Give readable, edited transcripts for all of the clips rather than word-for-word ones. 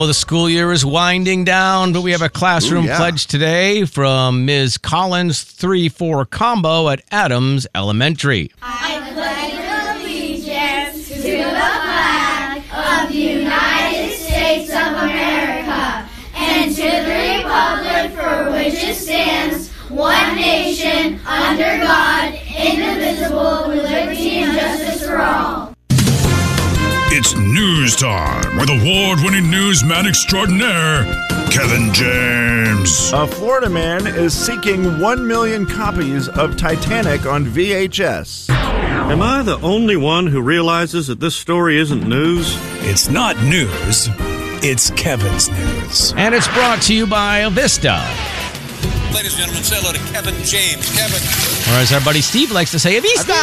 Well, the school year is winding down, but we have a classroom pledge today from Ms. Collins 3-4 combo at Adams Elementary. I pledge allegiance to the flag of the United States of America and to the republic for which it stands, one nation, under God, indivisible, with liberty and justice for all. It's news time with award-winning newsman extraordinaire, Kevin James. A Florida man is seeking 1 million copies of Titanic on VHS. Am I the only one who realizes that this story isn't news? It's not news. It's Kevin's news. And it's brought to you by Avista. Ladies and gentlemen, say hello to Kevin James. Kevin. Or as our buddy Steve likes to say, Avista.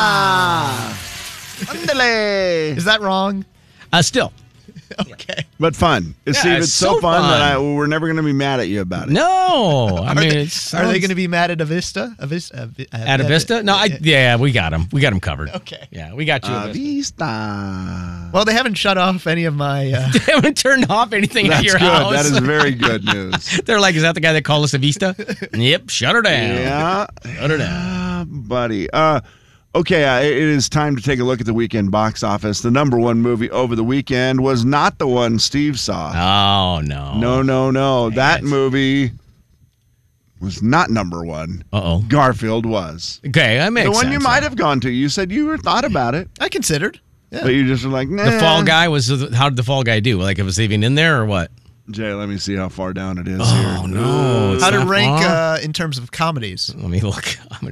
Andale. Is that wrong? Still. Okay. But fun. Yeah, Steve, it's so fun fun. that we're never going to be mad at you about it. No. I mean, Are they going to be mad at Avista? At Avista? No, we got them. We got them covered. Okay. Yeah, we got you. Avista. Well, they haven't shut off any of my... They haven't turned off anything at your house. That is very good news. They're like, is that the guy that called us Avista? Yep, shut her down. Yeah. Shut her down. Buddy. Okay, it is time to take a look at the weekend box office. The number one movie over the weekend was not the one Steve saw. Oh, no. No. That movie was not number one. Uh-oh. Garfield was. Okay, that makes sense. The one you might have gone to. You said you were thought about it. I considered. Yeah. But you just were like, nah. The Fall Guy how did the Fall Guy do? Like, it was even in there or what? Jay, let me see how far down it is Oh, here. no. How to rank in terms of comedies? Let me look.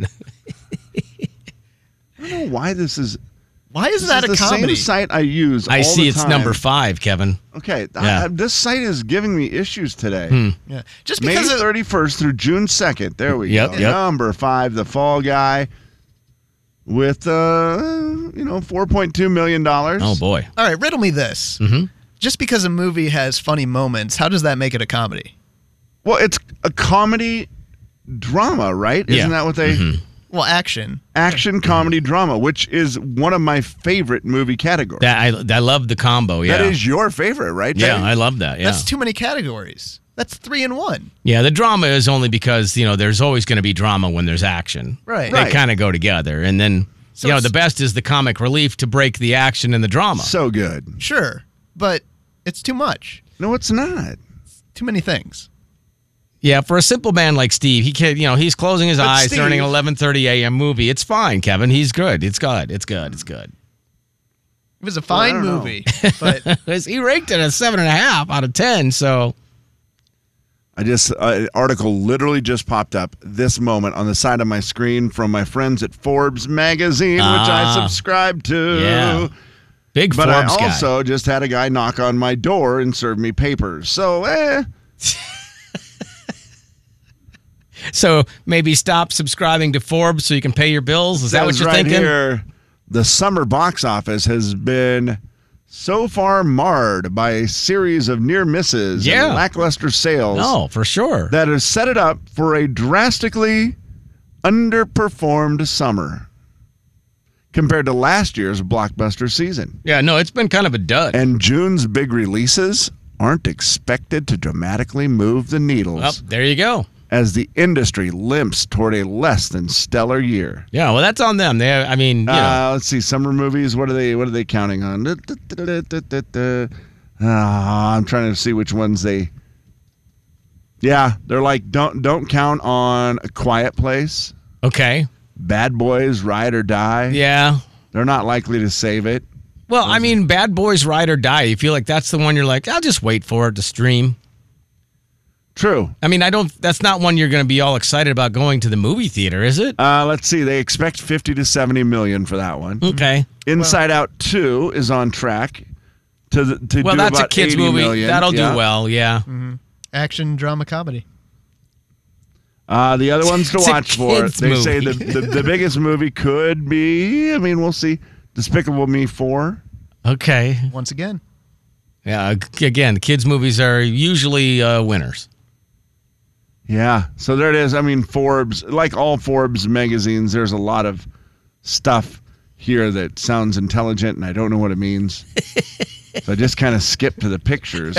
I don't know why this is... Why is that a the comedy? Same site I use all I see the it's time. number 5, Kevin. Okay, Yeah. this site is giving me issues today. Yeah. Just May because 31st through June 2nd. There we Yep, go. yep. Number 5, The Fall Guy, with $4.2 million. Oh, boy. All right, riddle me this. Mhm. Just because a movie has funny moments, how does that make it a comedy? Well, it's a comedy drama, right? Yeah. Isn't that what they... Mm-hmm. Well, action. Action, comedy, drama, which is one of my favorite movie categories. I love the combo, yeah. That is your favorite, right? Yeah, Dave? I love that, yeah. That's too many categories. That's 3 in 1. Yeah, the drama is only because, there's always going to be drama when there's action. Right. They kind of go together. And then, So the best is the comic relief to break the action and the drama. So good. Sure, but it's too much. No, it's not. Too many things. Yeah, for a simple man like Steve, he can, he's closing his eyes Steve- during an 11:30 a.m. movie. It's fine, Kevin. He's good. It's good. It's good. It's good. It was a fine don't know. movie, but He ranked it a 7.5 out of 10. So An article literally just popped up this moment on the side of my screen from my friends at Forbes magazine, which I subscribe to. Yeah. Big But Forbes I guy. also just had a guy knock on my door and serve me papers. So, So maybe stop subscribing to Forbes so you can pay your bills. Is that what says you're right thinking? here, the summer box office has been so far marred by a series of near misses and lackluster sales. No, for sure. That has set it up for a drastically underperformed summer compared to last year's blockbuster season. Yeah, no, it's been kind of a dud. And June's big releases aren't expected to dramatically move the needles. Oh, there you go. As the industry limps toward a less than stellar year. Yeah, well, that's on them. Let's see, summer movies. What are they counting on? I'm trying to see which ones they. Yeah, they're like don't count on A Quiet Place. Okay. Bad Boys, Ride or Die. Yeah. They're not likely to save it. Well, Bad Boys Ride or Die. You feel like that's the one you're like, I'll just wait for it to stream. True. That's not one you're going to be all excited about going to the movie theater, is it? Let's see. They expect 50 to 70 million for that one. Okay. Inside Out 2 is on track to do that's about a kids 80 movie. million. That'll do well, yeah. Mm-hmm. Action, drama, comedy. The other ones to It's a watch for. kids' They say movie. the biggest movie could be, we'll see, Despicable Me 4. Okay. Once again. Yeah, again, kids' movies are usually winners. Yeah, so there it is. Forbes, like all Forbes magazines, there's a lot of stuff here that sounds intelligent, and I don't know what it means. So I just kind of skipped to the pictures.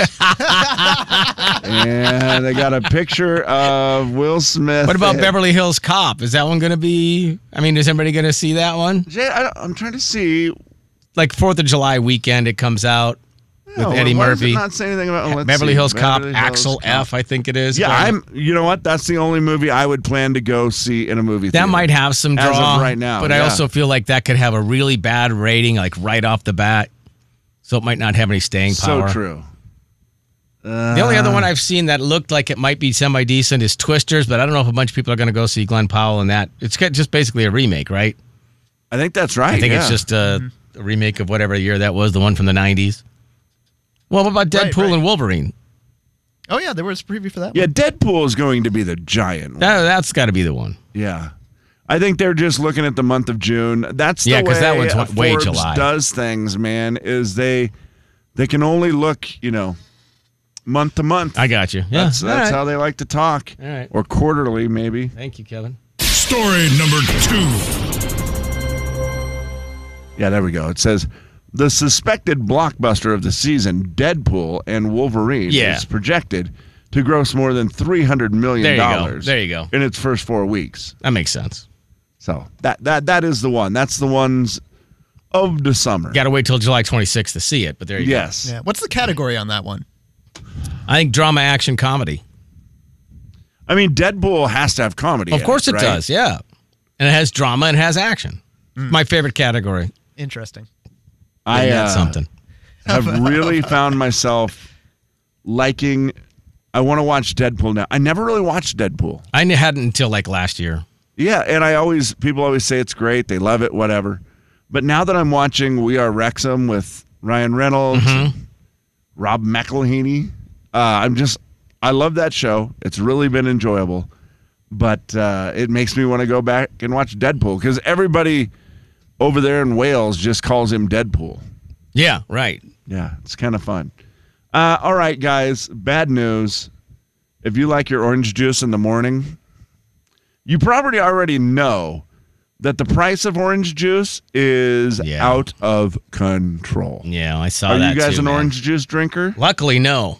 And I got a picture of Will Smith. What about Beverly Hills Cop? Is that one going to be? I mean, is everybody going to see that one? Jay, I'm trying to see. Like 4th of July weekend, it comes out with No, Eddie why does it Murphy. not say anything about let's Beverly see. Hills Cop, Beverly Hills Axel Cop. F, I think it is. Yeah, you know what? That's the only movie I would plan to go see in a movie theater. That might have some draw. As of right now. But I also feel like that could have a really bad rating, like right off the bat. So it might not have any staying power. So true. The only other one I've seen that looked like it might be semi-decent is Twisters, but I don't know if a bunch of people are going to go see Glenn Powell in that. It's just basically a remake, right? I think that's right. I think it's just a remake of whatever year that was, the one from the 90s. Well, what about Deadpool and Wolverine? Oh, yeah, there was a preview for that one. Yeah, Deadpool is going to be the giant one. That's got to be the one. Yeah. I think they're just looking at the month of June. That's the way because that one's way Forbes July. does things, man, is they can only look, month to month. I got you. Yeah. That's how they like to talk. All right. Or quarterly, maybe. Thank you, Kevin. Story number 2. Yeah, there we go. It says, the suspected blockbuster of the season, Deadpool and Wolverine, is projected to gross more than $300 million. There you go. In its first 4 weeks. That makes sense. So that is the one. That's the ones of the summer. Got to wait till July 26th to see it, but there you go. Yes. Yeah. What's the category on that one? I think drama, action, comedy. I mean, Deadpool has to have comedy. Of course it right? does, yeah. And it has drama and it has action. My favorite category. Interesting. That's something. have really found myself liking. I want to watch Deadpool now. I never really watched Deadpool. I hadn't until like last year. Yeah, and people always say it's great. They love it, whatever. But now that I'm watching We Are Wrexham with Ryan Reynolds, and Rob McElhenney, I love that show. It's really been enjoyable. But it makes me want to go back and watch Deadpool because everybody over there in Wales just calls him Deadpool. Yeah, right. Yeah, it's kind of fun. All right, guys, bad news. If you like your orange juice in the morning, you probably already know that the price of orange juice is out of control. Yeah, I saw that. that. Are you guys an man. orange juice drinker? Luckily, no.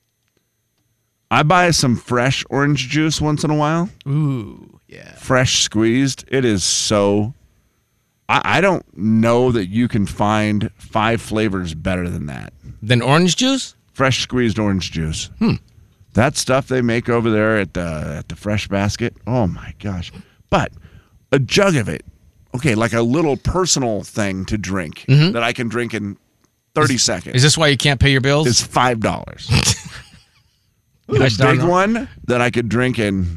I buy some fresh orange juice once in a while. Ooh, yeah. Fresh squeezed. It is so... I don't know that you can find 5 flavors better than that. Than orange juice? Fresh squeezed orange juice. That stuff they make over there at the Fresh Basket. Oh, my gosh. But a jug of it, okay, like a little personal thing to drink that I can drink in 30 seconds. Is this why you can't pay your bills? It's $5. A big one that I could drink in,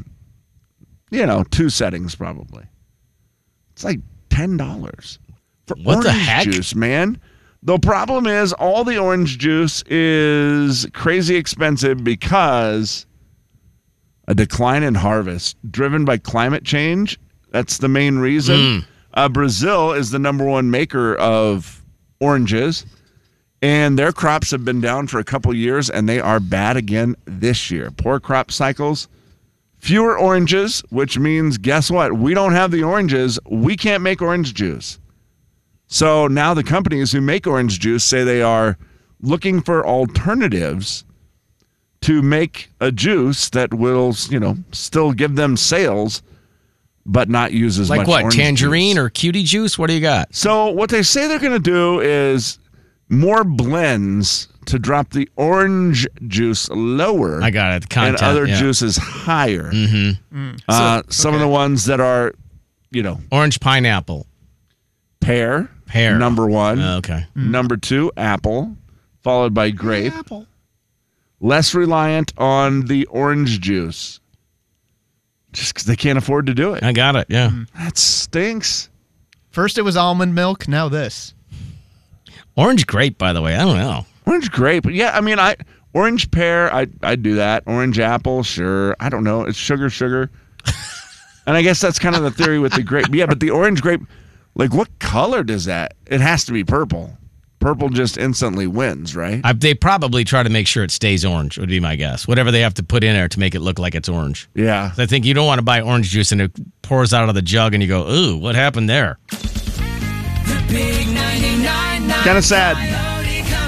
2 settings probably. It's like $10 for what the heck? Juice, man. The problem is all the orange juice is crazy expensive because a decline in harvest driven by climate change. That's the main reason. Brazil is the #1 maker of oranges, and their crops have been down for a couple years, and they are bad again this year. Poor crop cycles. Fewer oranges, which means, guess what? We don't have the oranges. We can't make orange juice. So now the companies who make orange juice say they are looking for alternatives to make a juice that will, still give them sales, but not use as much like what, orange tangerine juice. or cutie juice? What do you got? So what they say they're going to do is more blends to drop the orange juice lower. I got it. The content, and other juices higher. Some of the ones that are, orange pineapple. Pear. Pear. #1. Okay. #2, apple, followed by grape. Apple. Less reliant on the orange juice. Just because they can't afford to do it. I got it, yeah. That stinks. First it was almond milk, now this. Orange grape, by the way, I don't know. Orange grape. Yeah, I mean, orange pear, I'd do that. Orange apple, sure. I don't know. It's sugar. And I guess that's kind of the theory with the grape. Yeah, but the orange grape, like what color does that? It has to be purple. Purple just instantly wins, right? They probably try to make sure it stays orange, would be my guess. Whatever they have to put in there to make it look like it's orange. Yeah. I think you don't want to buy orange juice and it pours out of the jug and you go, ooh, what happened there? Kind of sad.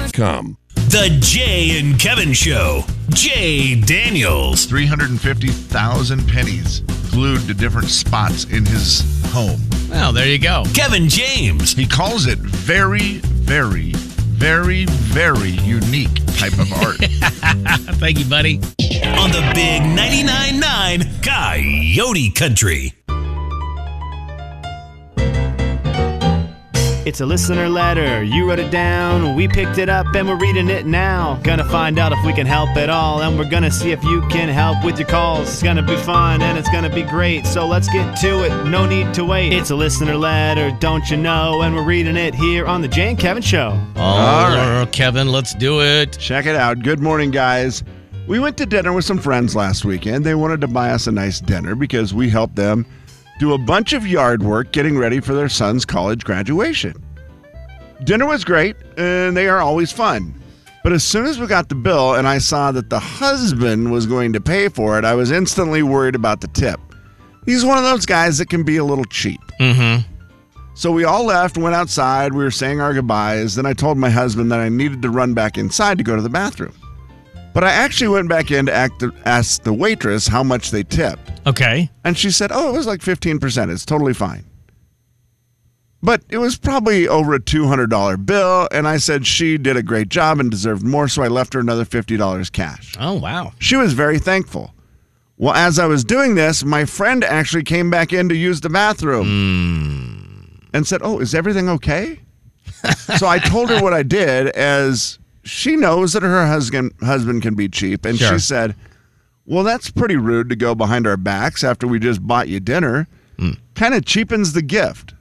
JayandKevin.com. The Jay and Kevin Show. Jay Daniels. 350,000 pennies glued to different spots in his home. Well, there you go. Kevin James. He calls it very, very, very, very unique type of art. Thank you, buddy. On the big 99.9 Coyote Country. It's a listener letter. You wrote it down. We picked it up and we're reading it now. Gonna find out if we can help at all. And we're gonna see if you can help with your calls. It's gonna be fun and it's gonna be great. So let's get to it. No need to wait. It's a listener letter, don't you know? And we're reading it here on the Jay and Kevin Show. All right, Kevin, let's do it. Check it out. Good morning, guys. We went to dinner with some friends last weekend. They wanted to buy us a nice dinner because we helped them do a bunch of yard work getting ready for their son's college graduation. Dinner was great, and they are always fun. But as soon as we got the bill and I saw that the husband was going to pay for it, I was instantly worried about the tip. He's one of those guys that can be a little cheap. Mm-hmm. So we all left, went outside, we were saying our goodbyes. Then I told my husband that I needed to run back inside to go to the bathroom. But I actually went back in to ask the waitress how much they tipped. Okay. And she said, it was like 15%. It's totally fine. But it was probably over a $200 bill, and I said she did a great job and deserved more, so I left her another $50 cash. Oh, wow. She was very thankful. Well, as I was doing this, my friend actually came back in to use the bathroom and said, is everything okay? So I told her what I did, as she knows that her husband can be cheap, and Sure. she said, well, that's pretty rude to go behind our backs after we just bought you dinner. Kind of cheapens the gift.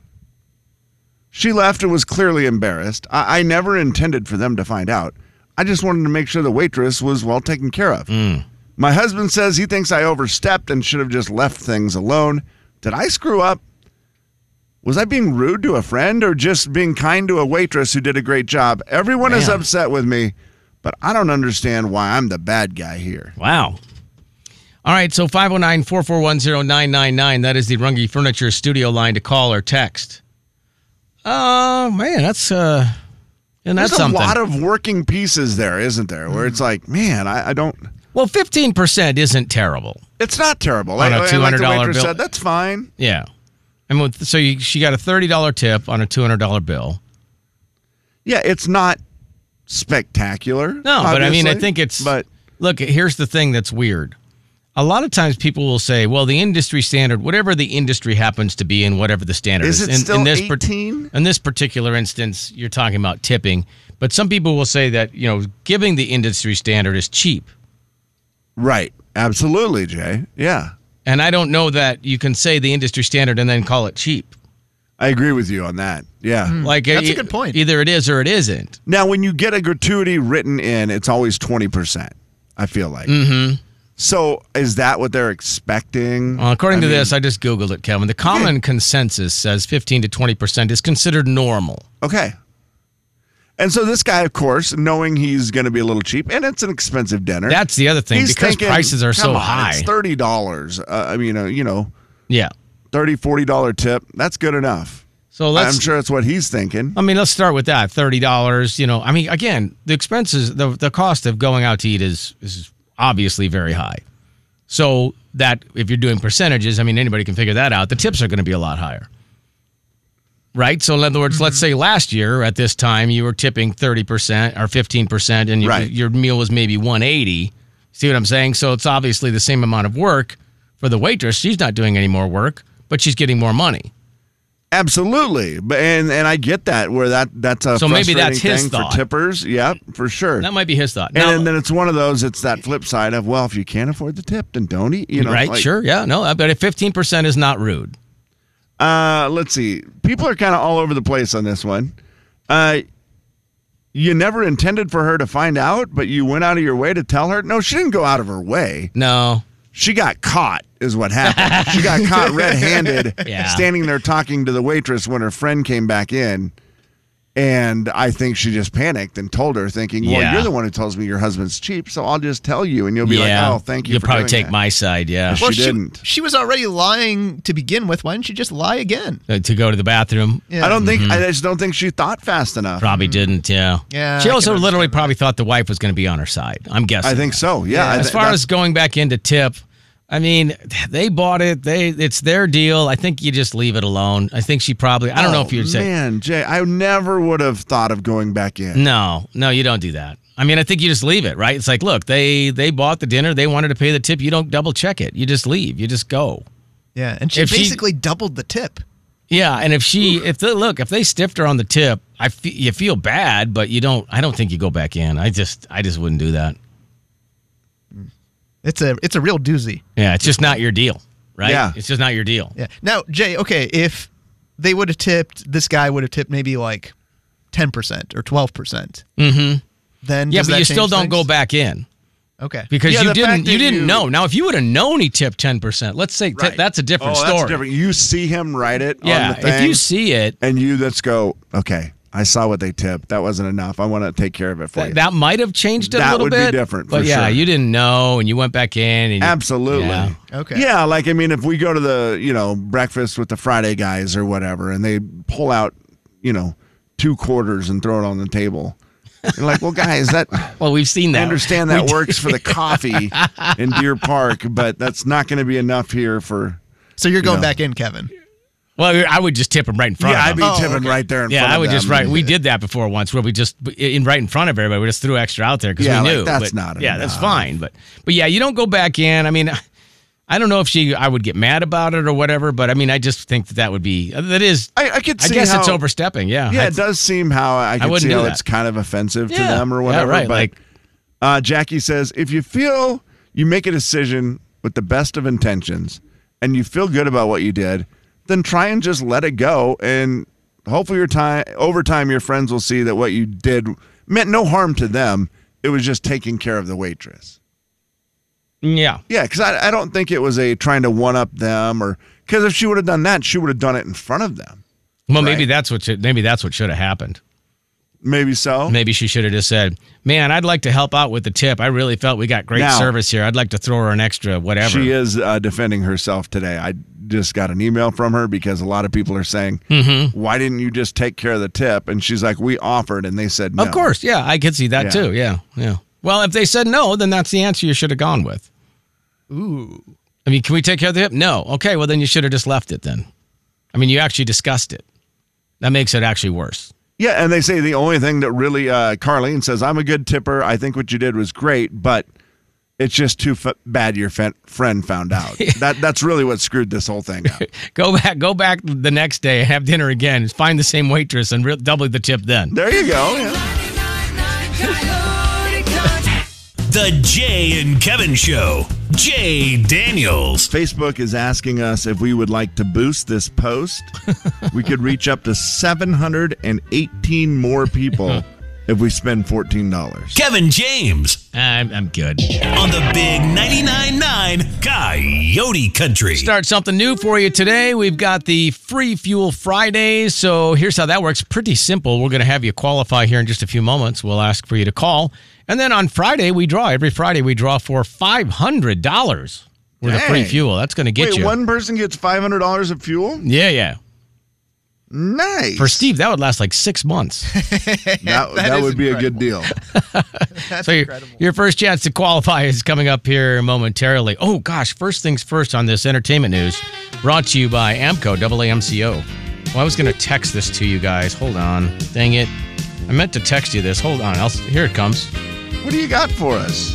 She left and was clearly embarrassed. I never intended for them to find out. I just wanted to make sure the waitress was well taken care of. My husband says he thinks I overstepped and should have just left things alone. Did I screw up? Was I being rude to a friend or just being kind to a waitress who did a great job? Everyone is upset with me, but I don't understand why I'm the bad guy here. Wow. All right, so 509-441-0999. That is the Runge Furniture studio line to call or text. Man, that's something. There's a lot of working pieces there, isn't there? Where it's like, man, I don't. Well, 15% isn't terrible. It's not terrible. On a $200 like the waitress bill. said, that's fine. Yeah. And she got a $30 tip on a $200 bill. Yeah, it's not spectacular. No, but I mean, I think it's. But look, here's the thing that's weird. A lot of times people will say, well, the industry standard, whatever the industry happens to be and whatever the standard is. Is it still 18? In this particular instance, you're talking about tipping. But some people will say that, giving the industry standard is cheap. Right. Absolutely, Jay. Yeah. And I don't know that you can say the industry standard and then call it cheap. I agree with you on that. Yeah. That's a good point. Either it is or it isn't. Now, when you get a gratuity written in, it's always 20%, I feel like. Mm-hmm. So is that what they're expecting? According to this, I just Googled it, Kevin. The common consensus says 15 to 20% is considered normal. Okay. And so this guy, of course, knowing he's going to be a little cheap, and it's an expensive dinner. That's the other thing. He's because thinking, prices are so high. It's $30. Yeah. $30, $40 tip. That's good enough. So I'm sure that's what he's thinking. I mean, let's start with that. $30. I mean, again, the expenses, the cost of going out to eat is obviously very high. So that if you're doing percentages, I mean, anybody can figure that out. The tips are going to be a lot higher. Right? So in other words, let's say last year at this time you were tipping 30% or 15% and your meal was maybe $180. See what I'm saying? So it's obviously the same amount of work for the waitress. She's not doing any more work, but she's getting more money. Absolutely, but and I get that where that's a so maybe that's frustrating his thing thought for tippers. Yeah, for sure. That might be his thought. And then it's one of those. It's that flip side of, well, if you can't afford the tip, then don't eat. Right? Sure. Yeah. No. But if 15% is not rude. Let's see. People are kind of all over the place on this one. You never intended for her to find out, but you went out of your way to tell her. No, she didn't go out of her way. No. She got caught is what happened. She got caught red-handed standing there talking to the waitress when her friend came back in. And I think she just panicked and told her, thinking, well, Yeah. you're the one who tells me your husband's cheap, so I'll just tell you. And you'll be like, oh, thank you You'll for probably doing take that. my side, yeah. Well, she didn't. She was already lying to begin with. Why didn't she just lie again? To go to the bathroom. Yeah. I don't think, I just don't think she thought fast enough. Probably didn't, yeah. Yeah, She I also can literally understand probably thought the wife was going to be on her side. I'm guessing. I think so, yeah. As far as going back into tip, I mean, they bought it. It's their deal. I think you just leave it alone. I think she probably, I don't know if you'd say. Man, Jay, I never would have thought of going back in. No, you don't do that. I mean, I think you just leave it, right? It's like, look, they bought the dinner. They wanted to pay the tip. You don't double check it. You just leave. You just go. Yeah, and she If she- basically doubled the tip. Yeah, and if they stiffed her on the tip, you feel bad, but you don't. I don't think you go back in. I just wouldn't do that. It's a real doozy. Yeah, it's just not your deal, right? Yeah. It's just not your deal. Yeah. Now, Jay, okay, if they would have tipped, this guy would have tipped maybe like 10% or 12%. Mm-hmm. Then Yeah, does but that you still change don't things? go back in. Okay. Because Yeah, you the fact didn't that know. Now, if you would have known he tipped 10%, let's say Right. that's a different Oh, story. that's different. You see him write it Yeah, on the thing. if you see it, and you just go, okay, I saw what they tipped. That wasn't enough. I want to take care of it for you. that might have changed it That a little would be bit. different, But for yeah, sure. you didn't know, and you went back in. And Absolutely. Yeah. Okay. Yeah, like, I mean, if we go to the, breakfast with the Friday guys or whatever, and they pull out, 2 quarters and throw it on the table. You're like, well, guys, Well, we've seen that. I understand that works for the coffee in Deer Park, but that's not going to be enough here for. So you're going know. back in, Kevin. Well, I would just tip him right in front Yeah, of I'd him. be tipping right there in front of Yeah, I would just them. We did that before once, where we just right in front of everybody. We just threw extra out there because Yeah, we like, knew that's but- not Yeah, that's enough. fine. But yeah, you don't go back in. I mean, I don't know if I would get mad about it or whatever. But I mean, I just think that would be that is. I could see I guess how, it's overstepping. Yeah. Yeah, it does seem how I could wouldn't see do how that. it's kind of offensive to Yeah. them or Yeah, whatever. right, But like- Jackie says, if you feel you make a decision with the best of intentions and you feel good about what you did, then try and just let it go. And hopefully over time, your friends will see that what you did meant no harm to them. It was just taking care of the waitress. Yeah. Yeah, because I don't think it was a trying to one-up them, or because if she would have done that, she would have done it in front of them. Well, maybe Right. that's what should have happened. Maybe so. Maybe she should have just said, "Man, I'd like to help out with the tip. I really felt we got great Now- service here. I'd like to throw her an extra whatever." She is defending herself today. I just got an email from her because a lot of people are saying, why didn't you just take care of the tip? And she's like, we offered, and they said no. Of course, yeah, I could see that Yeah. too. Yeah. Well, if they said no, then that's the answer you should have gone with. Ooh. I mean, can we take care of the tip? No. Okay, well then you should have just left it then. I mean, you actually discussed it. That makes it actually worse. Yeah, and they say the only thing that really, Carlene says, I'm a good tipper. I think what you did was great, but it's just too bad your friend found out. That's really what screwed this whole thing up. Go back the next day, have dinner again, find the same waitress, and double the tip then. There you go. Yeah. The Jay and Kevin Show. Jay Daniels. Facebook is asking us if we would like to boost this post. We could reach up to 718 more people if we spend $14. Kevin James. I'm good. On the big 99.9 Coyote Country. Start something new for you today. We've got the Free Fuel Fridays. So here's how that works. Pretty simple. We're going to have you qualify here in just a few moments. We'll ask for you to call. And then on Friday, every Friday, we draw for $500 worth of free Dang. fuel. That's going to get Wait, you. one person gets $500 of fuel? Yeah. Nice. For Steve, that would last like 6 months. that would be a good deal. That's So incredible. your first chance to qualify is coming up here momentarily. Oh, gosh. First things first on this entertainment news, brought to you by AAMCO, AAMCO. Well, I was going to text this to you guys. Hold on. Dang it. I meant to text you this. Hold on. Here it comes. What do you got for us?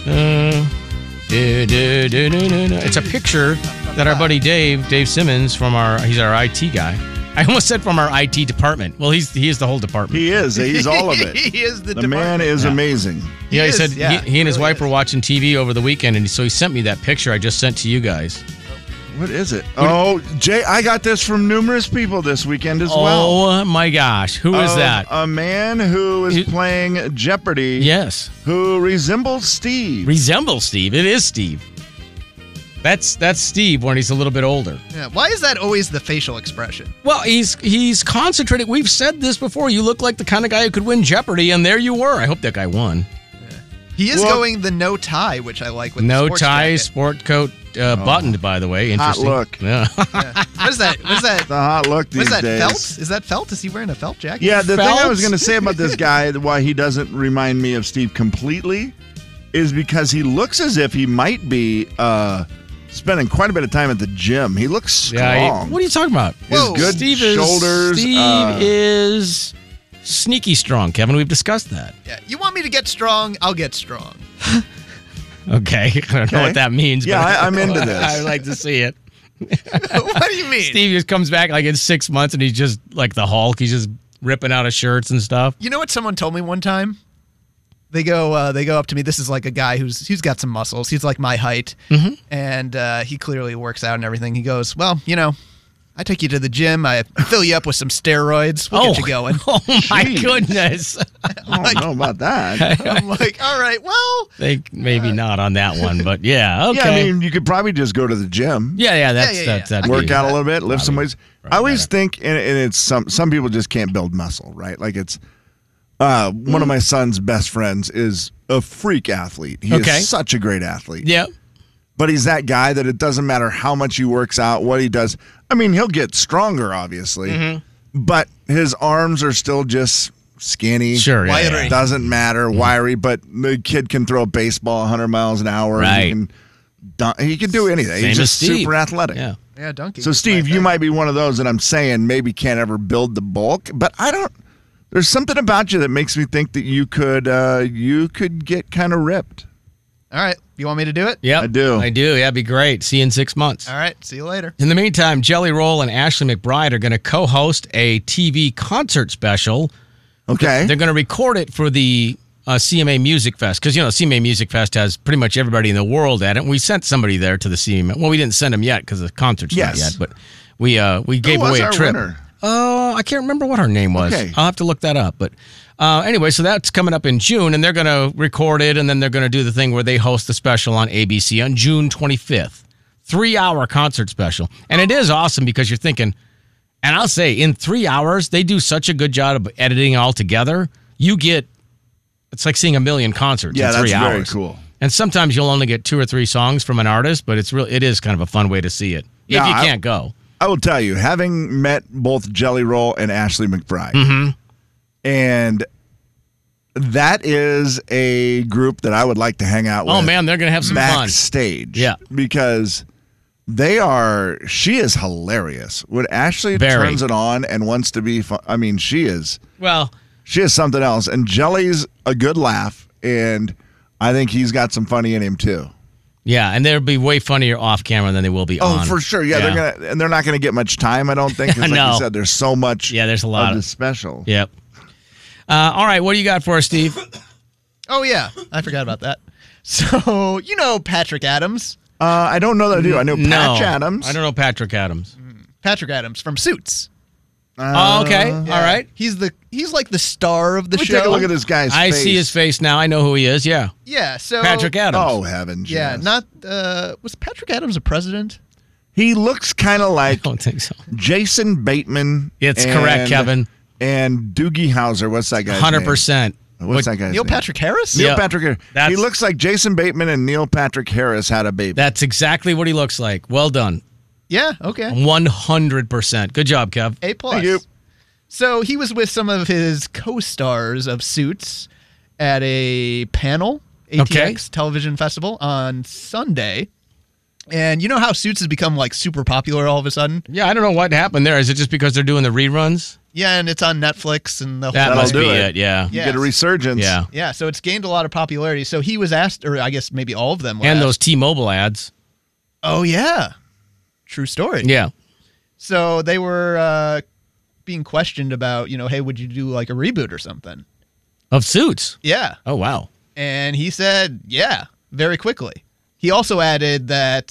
It's a picture that our buddy Dave Simmons he's our IT guy. I almost said from our IT department. Well, he is the whole department. He is. He's all of it. He is the The man department. is amazing. Yeah, he is, said yeah, he and his really wife were watching TV over the weekend, and so he sent me that picture I just sent to you guys. What is it? Oh, Jay, I got this from numerous people this weekend as well. Oh my gosh, who is that? A man who is playing Jeopardy. Yes, Who resembles Steve. resembles Steve. It is Steve. That's Steve when he's a little bit older. Yeah. Why is that always the facial expression? Well, he's concentrating. We've said this before. You look like the kind of guy who could win Jeopardy, and there you were. I hope that guy won. He is going the no tie, which I like. With No the sports tie, jacket. sport coat, buttoned, by the way. Hot Interesting. look. Yeah. What is that? What is that? The hot look these What is that? days. Felt? Is that felt? Is he wearing a felt jacket? Yeah, the thing I was Felt? going to say about this guy, why he doesn't remind me of Steve completely, is because he looks as if he might be spending quite a bit of time at the gym. He looks strong. What are you talking about? His good shoulders. Steve is sneaky strong, Kevin. We've discussed that. Yeah. You want me to get strong? I'll get strong. Okay. I don't know what that means. Yeah, but I'm into this. I like to see it. What do you mean? Steve just comes back like in 6 months and he's just like the Hulk. He's just ripping out of shirts and stuff. You know what someone told me one time? They go up to me. This is like a guy who's got some muscles. He's like my height, and he clearly works out and everything. He goes, well, I take you to the gym. I fill you up with some steroids. We'll get you going. Oh my Jeez. goodness. I don't know about that. I'm like, all right, well, Think maybe not on that one, but yeah. Okay. Yeah, I mean, you could probably just go to the gym. yeah. Yeah. That'd Work be- out a little bit, lift some weights. probably I always better. think, and it's some people just can't build muscle, right? Like it's one of my son's best friends is a freak athlete. He Okay. is such a great athlete. Yeah. But he's that guy that it doesn't matter how much he works out, what he does. I mean, he'll get stronger, obviously, but his arms are still just skinny. Sure. Yeah, Wiry. yeah. Doesn't matter, wiry, but the kid can throw a baseball 100 miles an hour. Right. He can do anything. Same He's as just Steve. super athletic. Yeah. yeah, donkey. So, Steve, you might be one of those that I'm saying maybe can't ever build the bulk, but I don't. There's something about you that makes me think that you could get kind of ripped. All right, you want me to do it? Yep. I do. Yeah, it'd be great. See you in 6 months. All right, see you later. In the meantime, Jelly Roll and Ashley McBride are going to co-host a TV concert special. Okay. They're going to record it for the CMA Music Fest because, CMA Music Fest has pretty much everybody in the world at it. And we sent somebody there to the CMA. Well, we didn't send them yet because the concert's not Yes. yet, but we gave Who was away a our trip. winner? I can't remember what her name was. Okay. I'll have to look that up. But anyway, so that's coming up in June, and they're going to record it, and then they're going to do the thing where they host the special on ABC on June 25th. 3-hour concert special. And it is awesome because you're thinking, and I'll say, in 3 hours, they do such a good job of editing it all together. It's like seeing a million concerts Yeah, in 3 that's hours. very cool. And sometimes you'll only get 2 or 3 songs from an artist, but it is kind of a fun way to see it. Yeah, if you can't go. I will tell you, having met both Jelly Roll and Ashley McBride, and that is a group that I would like to hang out with. Oh, man, they're going to have some fun. backstage. Yeah. Because she is hilarious. When Ashley Very. turns it on and wants to be fun, I mean, she is something else. And Jelly's a good laugh, and I think he's got some funny in him too. Yeah, and they'll be way funnier off camera than they will be on. Oh, for sure. Yeah, they're not gonna get much time, I don't think. 'cause like No. you said, there's so much. Yeah, there's a lot of of- the special. Yep. All right, what do you got for us, Steve? Oh yeah, I forgot about that. So Patrick Adams. I don't know that I do. I know No, Patch Adams. I don't know Patrick Adams. Patrick Adams from Suits. Oh, okay. All right. He's like the star of the Let me show. take a look at this guy's I face. see his face now. I know who he is. Yeah. Yeah, so Patrick Adams. Oh heavens! Yeah, yes. not was Patrick Adams a president? He looks kind of I like don't think so. Jason Bateman. It's correct, Kevin. And Doogie Howser. What's that guy's 100%. name? What's that guy's Neil name? Patrick Harris? Neil Yeah. Patrick Harris. That's- He looks like Jason Bateman and Neil Patrick Harris had a baby. That's exactly what he looks like. Well done. Yeah, okay. 100%. Good job, Kev. A+. Thank you. So he was with some of his co-stars of Suits at a panel, ATX Okay. Television Festival on Sunday. And you know how Suits has become like super popular all of a sudden? Yeah, I don't know what happened there. Is it just because they're doing the reruns? Yeah, and it's on Netflix and the That whole must do be it. it. Yeah. Yeah. Get a resurgence. Yeah. Yeah, so it's gained a lot of popularity. So he was asked, or I guess maybe all of them were And asked. those T-Mobile ads. Oh yeah. True story. Yeah. So they were being questioned about, hey, would you do like a reboot or something? Of Suits. Yeah. Oh, wow. And he said, yeah, very quickly. He also added that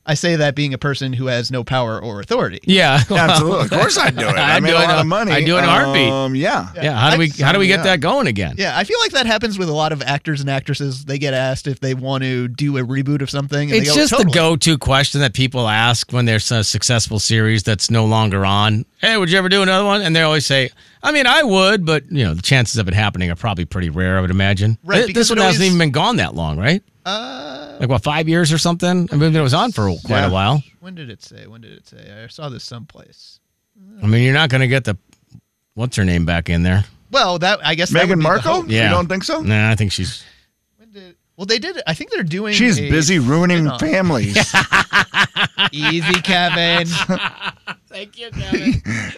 I say that being a person who has no power or authority. Yeah, Absolutely. Of course I'd do it. I made a lot of money. I'd do it in a heartbeat. Yeah. Yeah. How do we get that going again? Yeah, I feel like that happens with a lot of actors and actresses. They get asked if they want to do a reboot of something. And It's they go, just totally. the go-to question that people ask when there's a successful series that's no longer on. Hey, would you ever do another one? And they always say, I mean, I would, but the chances of it happening are probably pretty rare, I would imagine. Right, This because one it hasn't always- even been gone that long, right? Like, 5 years or something? I mean, it was on for quite a while. When did it say? I saw this someplace. I mean, you're not going to get the, what's her name back in there? Well, I guess that would Meghan be the Markle? hope. Yeah. You don't think so? Nah, I think she's... Well, they did. I think they're doing. She's a busy ruining spin-off. families. Easy, Kevin. Thank you, Kevin.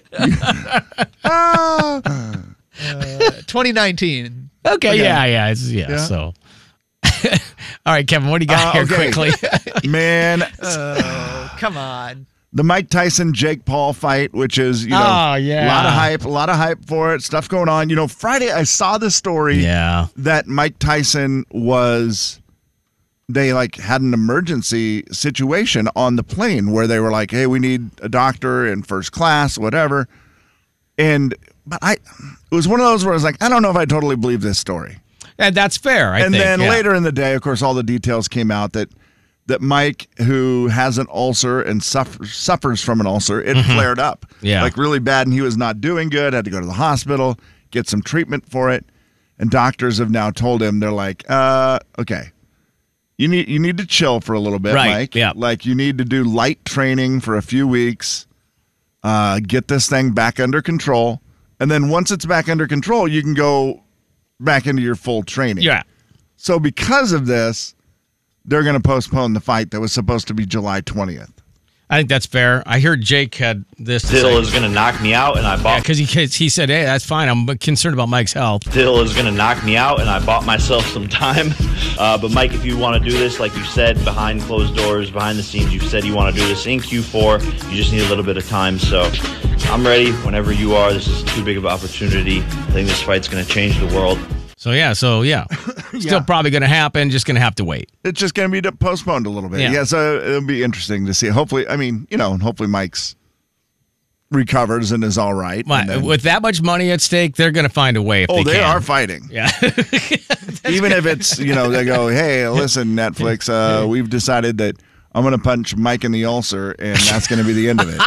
2019. Okay, yeah, so... All right, Kevin, what do you got here okay. quickly? Man, Oh, come on. the Mike Tyson Jake Paul fight, which is Oh, yeah. a lot of hype for it, stuff going on. Friday I saw this story Yeah. that Mike Tyson they had an emergency situation on the plane where they were like, hey, we need a doctor in first class, whatever. But it was one of those where I was like, I don't know if I totally believe this story. And that's fair, I think. And then yeah. later in the day, of course, all the details came out that Mike, who has an ulcer and suffers from an ulcer, it flared up. Yeah. Like really bad, and he was not doing good, had to go to the hospital, get some treatment for it. And doctors have now told him, they're like, okay, you need to chill for a little bit, Right, Mike. yeah. Like you need to do light training for a few weeks, get this thing back under control. And then once it's back under control, you can go back into your full training. Yeah. So because of this, they're going to postpone the fight that was supposed to be July 20th. I think that's fair. I heard Jake had this. Dill is going to knock me out, and I bought. Because he said, hey, that's fine. I'm concerned about Mike's health. Dill is going to knock me out, and I bought myself some time. But Mike, if you want to do this, like you said, behind closed doors, behind the scenes, you said you want to do this in Q4. You just need a little bit of time. So I'm ready whenever you are. This is too big of an opportunity. I think this fight's going to change the world. So yeah. Still probably going to happen. Just going to have to wait. It's just going to be postponed a little bit. Yeah. So it'll be interesting to see. Hopefully, hopefully Mike's recovers and is all right. And then- With that much money at stake, they're going to find a way if they can. are fighting. Yeah. Even if it's, they go, hey, listen, Netflix, we've decided that I'm going to punch Mike in the ulcer, and that's going to be the end of it.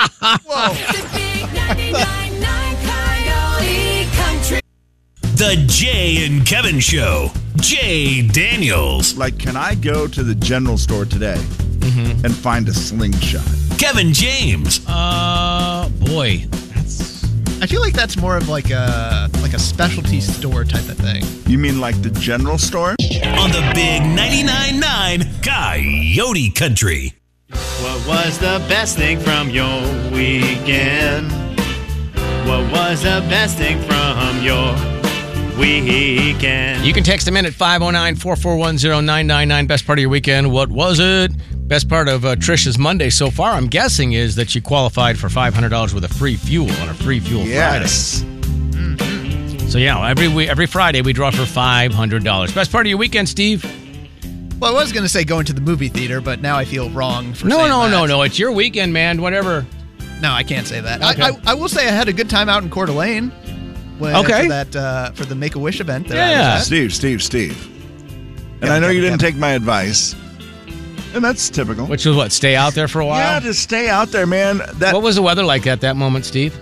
The Jay and Kevin Show. Jay Daniels. Like, can I go to the general store today and find a slingshot? Kevin James. Boy. I feel like that's more of like a specialty store type of thing. You mean like the general store? On the big 99.9 Coyote Country. What was the best thing from your weekend? What was the best thing from your weekend? You can text them in at 509-441-0999. Best part of your weekend. What was it? Best part of Trisha's Monday so far, I'm guessing, is that she qualified for $500 worth of free fuel on a free fuel Yes. Friday. So yeah, every Friday we draw for $500. Best part of your weekend, Steve? Well, I was going to say going to the movie theater, but now I feel wrong for saying that. No. It's your weekend, man. Whatever. No, I can't say that. Okay. I will say I had a good time out in Coeur d'Alene. Okay. For the Make-A-Wish event. That Yeah. I was at. Steve. And I know you didn't take my advice. And that's typical. Which was what? Stay out there for a while? Yeah, just stay out there, man. What was the weather like at that moment, Steve?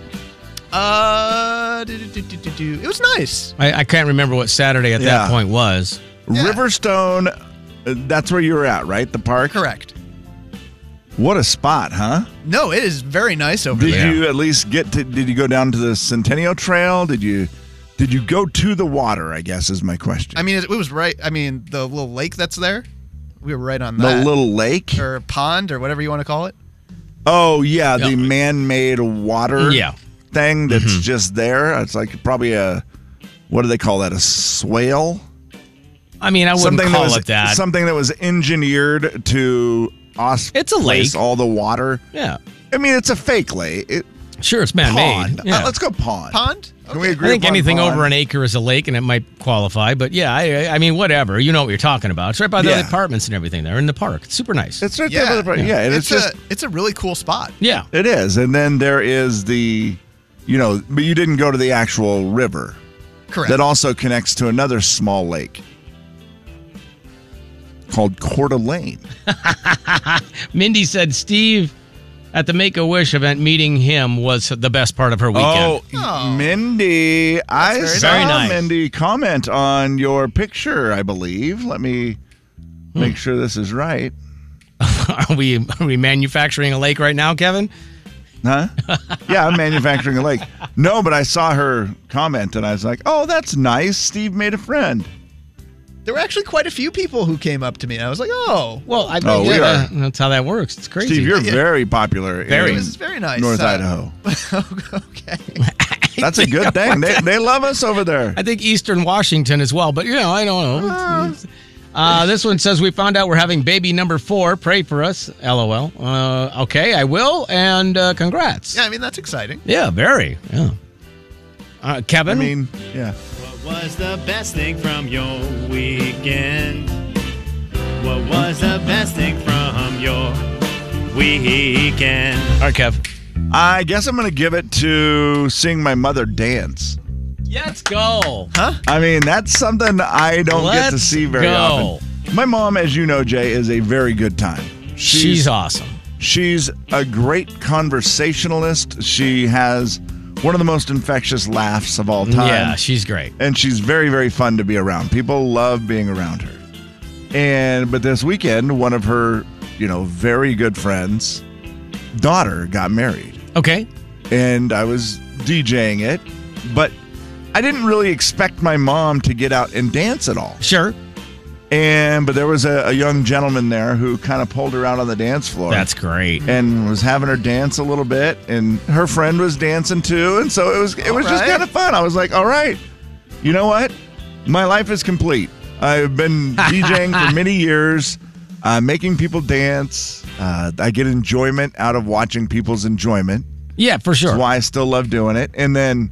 It was nice. I can't remember what Saturday at that point was. Yeah. Riverstone, that's where you were at, right? The park? Correct. What a spot, huh? No, it is very nice over Did there. you at least did you go down to the Centennial Trail? Did you go to the water, I guess is my question. I mean, it was right. I mean, the little lake that's there, we were right on the that. little lake? Or pond or whatever you want to call it. Oh, yeah, the man-made water thing that's just there. It's like probably what do they call that, a swale? I mean, I wouldn't call it that. Something that was engineered to It's a lake. all the water. Yeah. I mean, it's a fake lake. Sure, it's man-made. Pond. Yeah. Let's go pond. Pond? Can we I agree think upon anything pond? over an acre is a lake, and it might qualify. But yeah, I mean, whatever. You know what you're talking about. It's right by the Yeah. apartments and everything there in the park. It's super nice. It's right there by the park. Yeah, and It's a really cool spot. yeah. it is. And then there is the, but you didn't go to the actual river. Correct. That also connects to another small lake called Coeur d'Alene. Mindy said Steve at the Make-A-Wish event, meeting him was the best part of her weekend. Oh. Mindy. I very saw Very nice. Mindy comment on your picture, I believe. Let me make sure this is right. Are we manufacturing a lake right now, Kevin? Huh? Yeah, I'm manufacturing a lake. No, but I saw her comment and I was like, oh, that's nice. Steve made a friend. There were actually quite a few people who came up to me. And I was like, oh. Well, I Oh, we are. that's how that works. It's crazy. Steve, you're very popular Very. in This is very nice. North Idaho. Okay. That's a good thing. They love us over there. I think Eastern Washington as well, but I don't know. This one says we found out we're having baby number 4. Pray for us. LOL. Okay, I will, and congrats. Yeah, I mean, that's exciting. Yeah, very. Yeah. Kevin. I mean, yeah. What was the best thing from your weekend? What was the best thing from your weekend? All right, Kev. I guess I'm going to give it to seeing my mother dance. Let's go. Huh? I mean, that's something I don't get to Let's see very go. often. My mom, as you know, Jay, is a very good time. She's awesome. She's a great conversationalist. She has one of the most infectious laughs of all time. Yeah, she's great. And she's very, very fun to be around. People love being around her. But this weekend, one of her, very good friends' daughter got married. Okay. And I was DJing it, but I didn't really expect my mom to get out and dance at all. Sure. But there was a young gentleman there who kind of pulled her out on the dance floor. That's great. And was having her dance a little bit, and her friend was dancing too, and so it was just kind of fun. I was like, all right, you know what? My life is complete. I've been DJing for many years, making people dance. I get enjoyment out of watching people's enjoyment. Yeah, for sure. That's why I still love doing it. And then,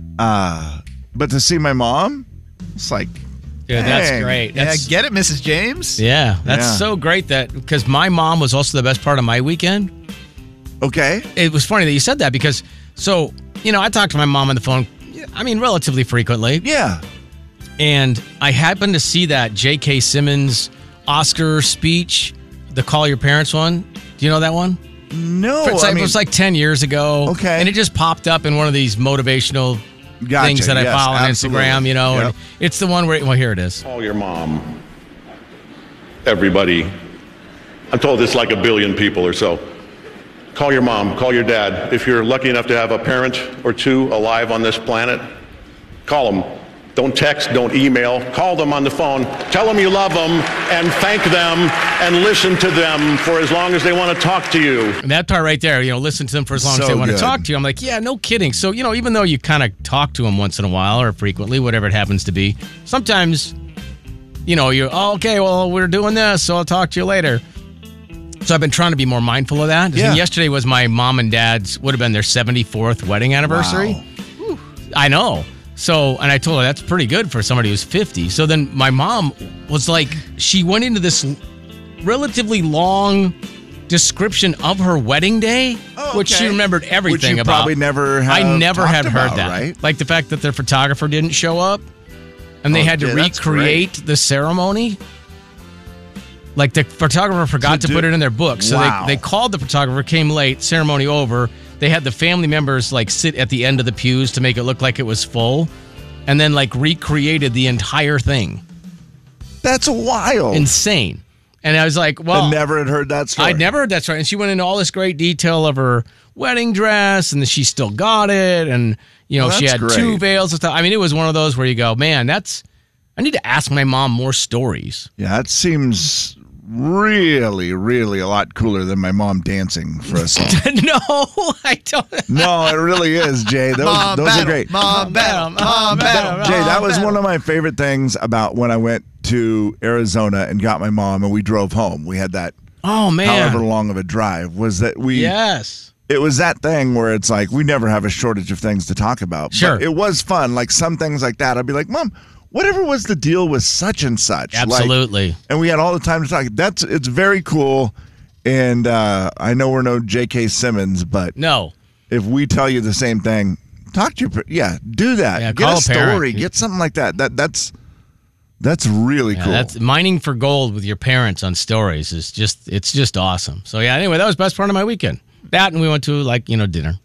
but to see my mom, it's like, Yeah, that's dang. great. Yeah, That's, get it, Mrs. James. yeah, that's Yeah. so great because my mom was also the best part of my weekend. Okay. It was funny that you said that because, I talk to my mom on the phone, relatively frequently. Yeah. And I happened to see that J.K. Simmons Oscar speech, the Call Your Parents one. Do you know that one? No. It was like 10 years ago. Okay. And it just popped up in one of these motivational Gotcha. things that I Yes, follow on absolutely. Instagram, Yep. and it's the one where, here it is. Call your mom. Everybody. I'm told it's like 1 billion people or so. Call your mom, call your dad. If you're lucky enough to have a parent or two alive on this planet, call them. Don't text, don't email. Call them on the phone. Tell them you love them and thank them and listen to them for as long as they want to talk to you. And that part right there, listen to them for as long as So they want to good. talk to you. I'm like, yeah, no kidding. So, even though you kind of talk to them once in a while or frequently, whatever it happens to be, sometimes, you're, okay, well, we're doing this, so I'll talk to you later. So I've been trying to be more mindful of that. Yeah. And yesterday was my mom and dad's, would have been their 74th wedding anniversary. Wow. I know. So, and I told her that's pretty good for somebody who's 50. So then my mom was like, she went into this relatively long description of her wedding day, Oh, which she okay. remembered everything Which you about. probably never have I never talked had heard about, that. right? Like the fact that their photographer didn't show up and they had to Okay, that's recreate the ceremony. Like the photographer forgot to put it in their book. So Wow. they called the photographer, came late, ceremony over. They had the family members sit at the end of the pews to make it look like it was full. And then recreated the entire thing. That's wild. Insane. And I was like, well, I never had heard that story. I'd never heard that story. And she went into all this great detail of her wedding dress and that she still got it. And, she that's had great. 2 veils and stuff. It was one of those where you go, man, I need to ask my mom more stories. Yeah, that seems really, really a lot cooler than my mom dancing for a song. No, I don't. No, it really is, Jay. Those are great. Mom battle. Mom battle. Jay, that was battle. one of my favorite things about when I went to Arizona and got my mom and we drove home. We had that Oh, man. however long of a drive was that we Yes. it was that thing where it's like we never have a shortage of things to talk about. Sure. But it was fun. Like some things like that, I'd be like, Mom, whatever was the deal with such and such? Absolutely. Like, and we had all the time to talk. It's very cool. And I know we're no J.K. Simmons, but no, if we tell you the same thing, talk to your do that. Yeah, get call a a story. parent. Get something like that. That's really cool. That's mining for gold with your parents on stories is just awesome. So yeah, anyway, that was the best part of my weekend. That and we went to dinner.